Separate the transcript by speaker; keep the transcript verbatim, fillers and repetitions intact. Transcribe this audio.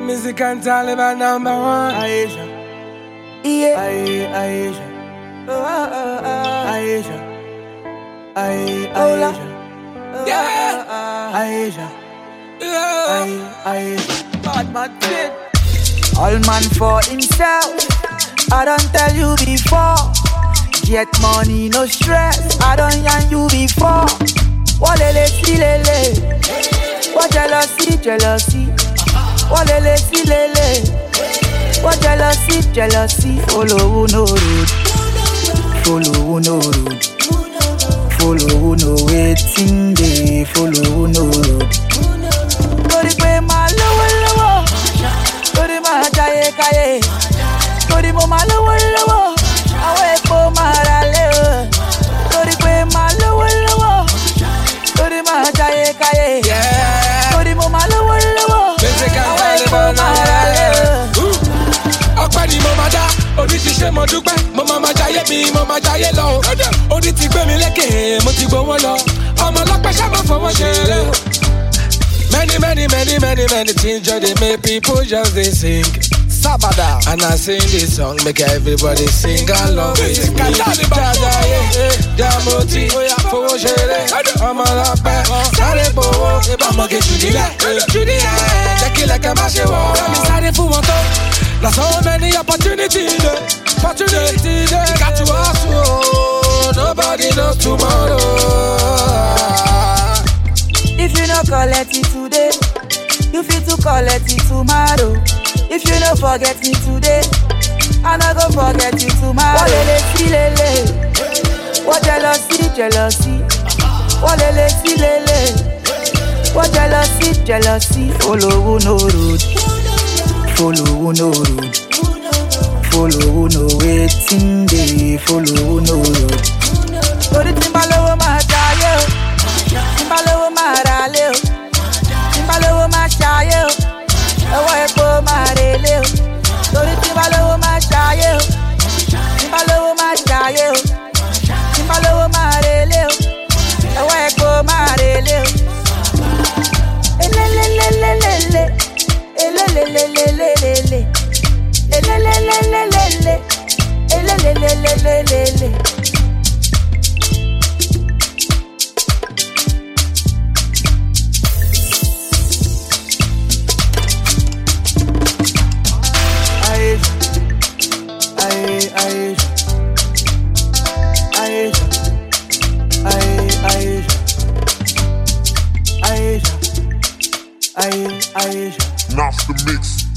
Speaker 1: Music and Taliban number one. Aisha.
Speaker 2: Yeah.
Speaker 1: Aisha. Aisha.
Speaker 2: Oh, oh, oh, oh.
Speaker 1: Aisha. Aisha.
Speaker 2: Hola.
Speaker 1: Aisha. Yeah. Aisha.
Speaker 2: Yeah.
Speaker 1: Aisha.
Speaker 2: Bad man shit. All man for himself. I don't tell you before. Get money, no stress. I don't yarn you before. Walele si lele. What jealousy, jealousy. Walele si lele. What jealousy, jealousy. Follow who no road. Follow who no road. Follow who no waiting day. Follow who no road. Tori pe ma lowo lowo. Tori ma jaye kaye. Tori mo ma lowo lowo. Awe po ma rale. Tori pe ma lowo lowo. Tori ma jaye kaye. Tori mo ma lowo lowo. Awe po ma rale.
Speaker 1: Ọpẹ́ ni mo máa dá, orí ti ṣe mo dúpẹ́, mo máa máa jayé mi, mo máa jayé lọ. Orí ti gbé mi lékè, mo ti gbowó lọ. Ọmọ ọlọ́pẹ́ sábà fọwọ́ ṣeré. Many, many, many, many, many things just they make people just they sing. Sabada. And I sing this song, make everybody sing along with me. Jaja, yeah, Jamoti, fowó ṣeré. Ọmọ ọlọ́pẹ́, sáré gbowó. Ọmọge jùdílẹ̀, jùdílẹ̀. Jẹ́ kí lẹ̀kẹ̀ má ṣe wọ̀. Rẹ́mi sáré fún wọn tó. There's so many opportunities, opportunities. You got to hustle, nobody knows tomorrow.
Speaker 2: If you no collect it today, you fit to collect it tomorrow. If you no forget me today, I no go forget you tomorrow. Walele si lele, what jealousy, jealousy. Walele si lele, what jealousy, jealousy. Follow who no road. Follow who no road. Follow who no waiting day. Follow who no road. Tori timbalowo ma jaye o, timbalowo ma rale o, timbalowo ma jaye o, ewo epo ma rele o. Tori timbalowo ma jaye o, timbalowo ma jaye o, timbalowo ma rele o, ewo epo ma rele o. Elelelelelele. Elelelelelele, elelelelelele, elelelelelele.
Speaker 1: Aisha, Aisha, Aisha, Aisha, Aisha, Aisha, Aisha.
Speaker 3: Not the mix.